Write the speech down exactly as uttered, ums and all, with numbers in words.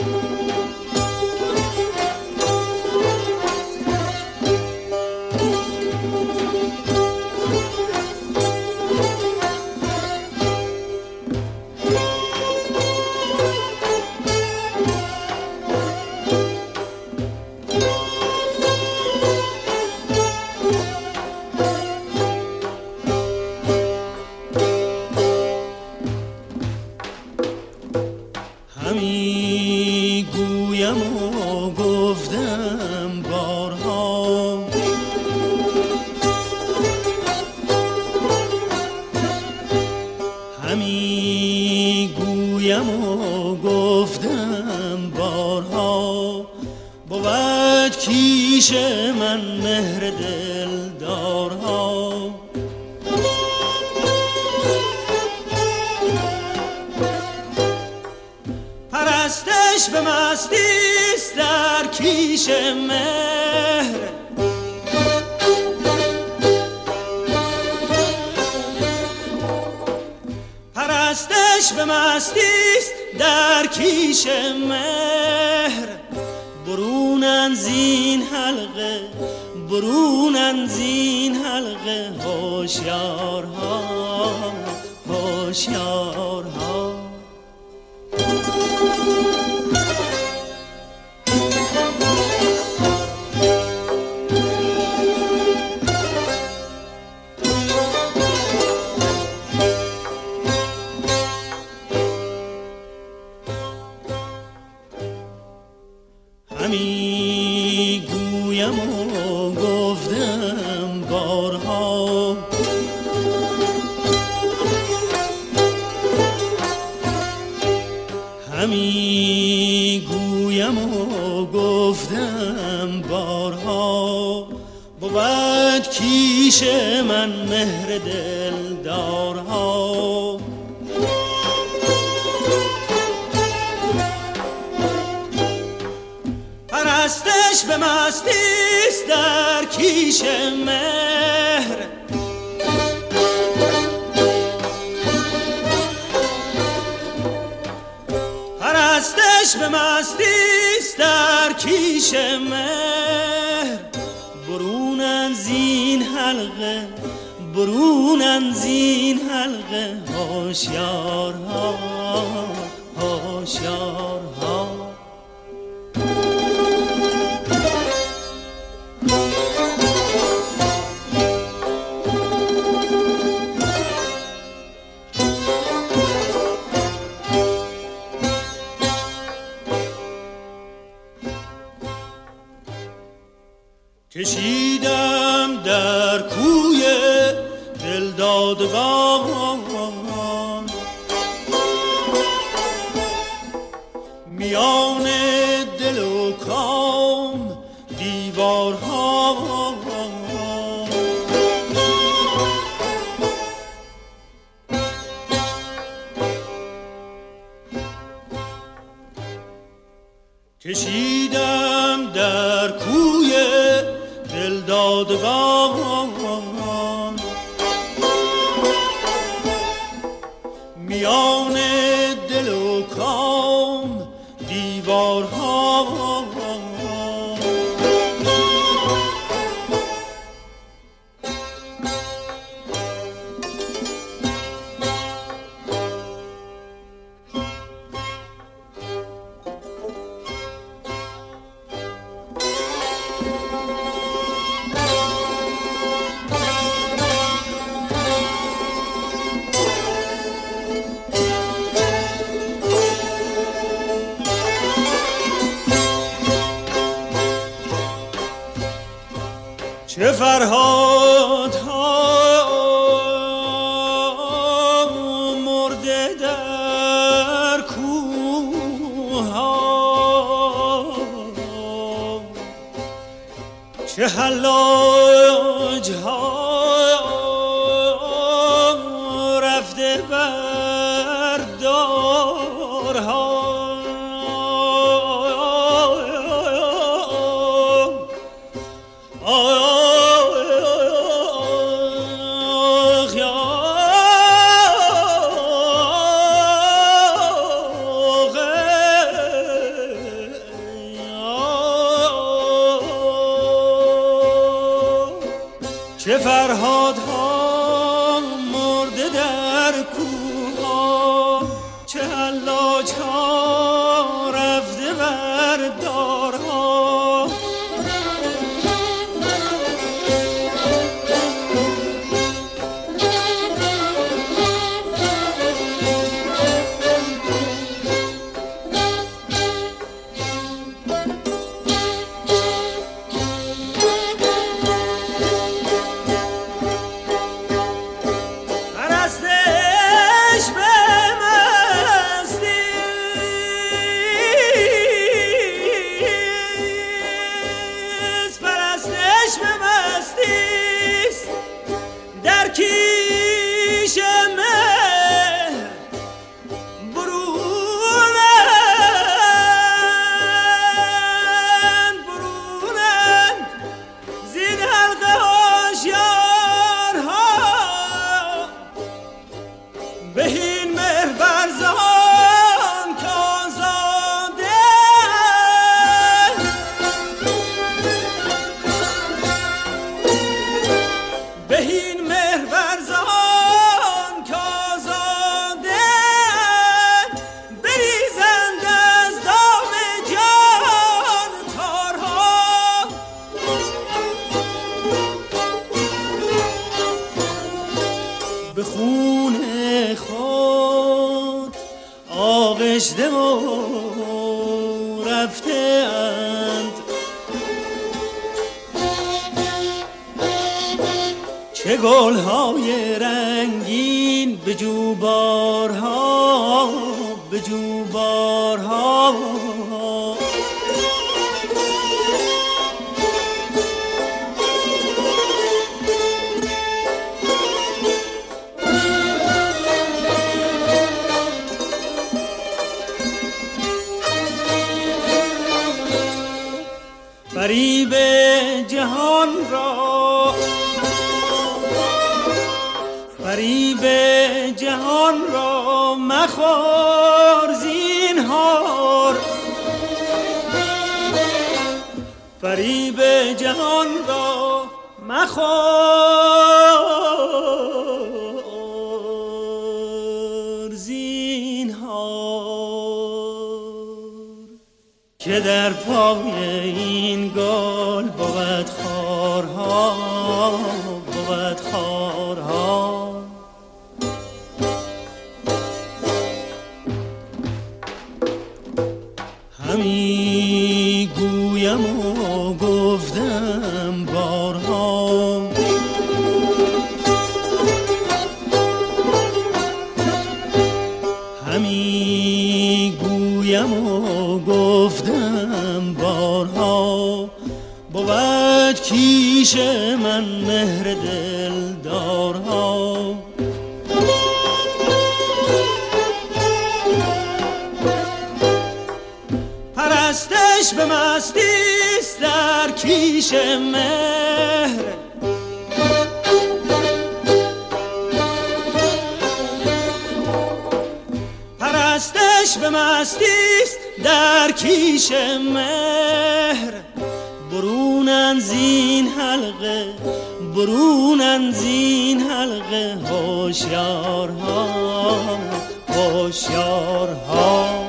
کشیدم در کوی دلدادگان، میان دل و کام دیوارها، کشیدم در کوی دلدادگان، میان دل و کام دیوارها، چه فرهادها مرده در کوه‌ها، چه حلاج‌ها رفته بر دارها، چه فرهادها مرده در کوها، چه حلاج ها رفته بر دارها. به خون خود آغشته و رفته اند، چه گلهای رنگین به جوبارها به جوبارها. فریب جهان را فریب جهان را مخور زینهار، فریب جهان را مخور زینهار، که در پای این گل بود خارها بود خارها. همی گویم و گفتم بارها، همی گویم و گفتم بارها، بود کیش من مهر دلدارها. پرستش به مستیست در کیش مهر، پرستش به مستیست در کیش مهر. برونن زین حلقه برونن زین حلقه هوشیارها هوشیارها.